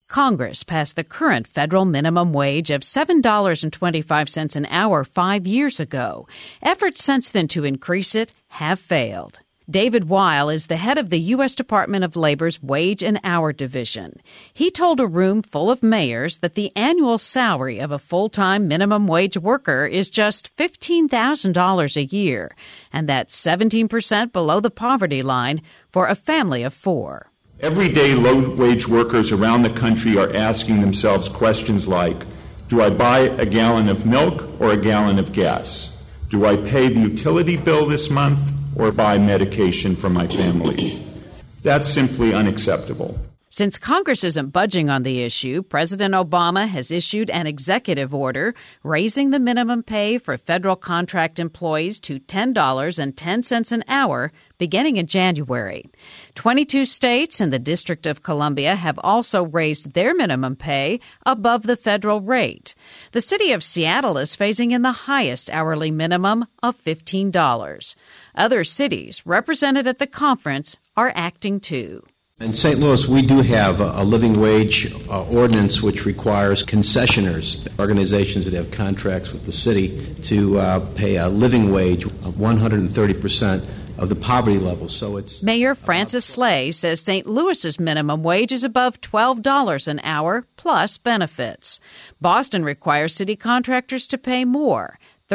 Congress passed the current federal minimum wage of $7.25 an hour 5 years ago. Efforts since then to increase it have failed. David Weil is the head of the U.S. Department of Labor's Wage and Hour Division. He told a room full of mayors that the annual salary of a full-time minimum wage worker is just $15,000 a year, and that's 17% below the poverty line for a family of four. Everyday low-wage workers around the country are asking themselves questions like, do I buy a gallon of milk or a gallon of gas? Do I pay the utility bill this month or buy medication for my family? That's simply unacceptable. Since Congress isn't budging on the issue, President Obama has issued an executive order raising the minimum pay for federal contract employees to $10.10 an hour beginning in January. 22 states and the District of Columbia have also raised their minimum pay above the federal rate. The city of Seattle is phasing in the highest hourly minimum of $15. Other cities represented at the conference are acting too. In St. Louis, we do have a living wage ordinance which requires concessioners, organizations that have contracts with the city, to pay a living wage of 130% of the poverty level. So it's Mayor Francis Slay says St. Louis's minimum wage is above $12 an hour plus benefits. Boston requires city contractors to pay more,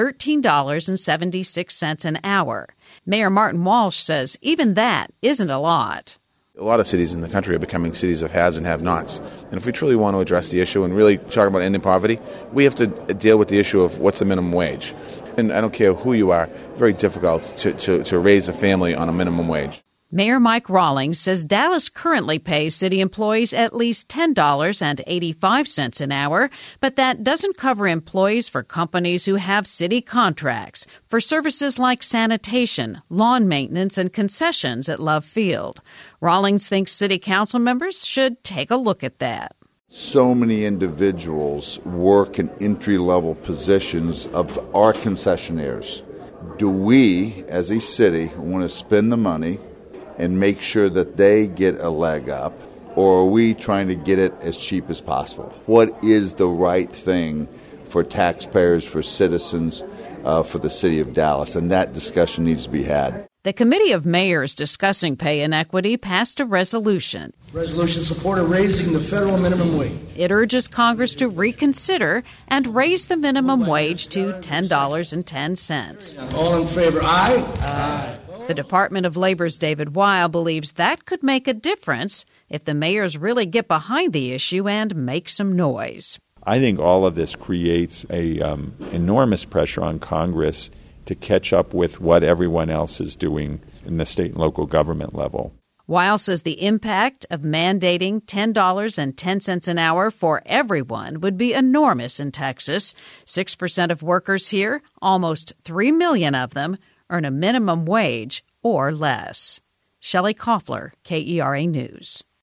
$13.76 an hour. Mayor Martin Walsh says even that isn't a lot. A lot of cities in the country are becoming cities of haves and have-nots. And if we truly want to address the issue and really talk about ending poverty, we have to deal with the issue of what's the minimum wage. And I don't care who you are, very difficult to raise a family on a minimum wage. Mayor Mike Rawlings says Dallas currently pays city employees at least $10.85 an hour, but that doesn't cover employees for companies who have city contracts for services like sanitation, lawn maintenance, and concessions at Love Field. Rawlings thinks city council members should take a look at that. So many individuals work in entry-level positions of our concessionaires. Do we, as a city, want to spend the money and make sure that they get a leg up, or are we trying to get it as cheap as possible? What is the right thing for taxpayers, for citizens, for the city of Dallas? And that discussion needs to be had. The Committee of Mayors discussing pay inequity passed a resolution. Resolution supported raising the federal minimum wage. It urges Congress to reconsider and raise the minimum wage to $10.10. All in favor, aye? Aye. The Department of Labor's David Weil believes that could make a difference if the mayors really get behind the issue and make some noise. I think all of this creates a enormous pressure on Congress to catch up with what everyone else is doing in the state and local government level. Weil says the impact of mandating $10.10 an hour for everyone would be enormous in Texas. 6% of workers here, almost 3 million of them, earn a minimum wage or less. Shelley Koffler, KERA News.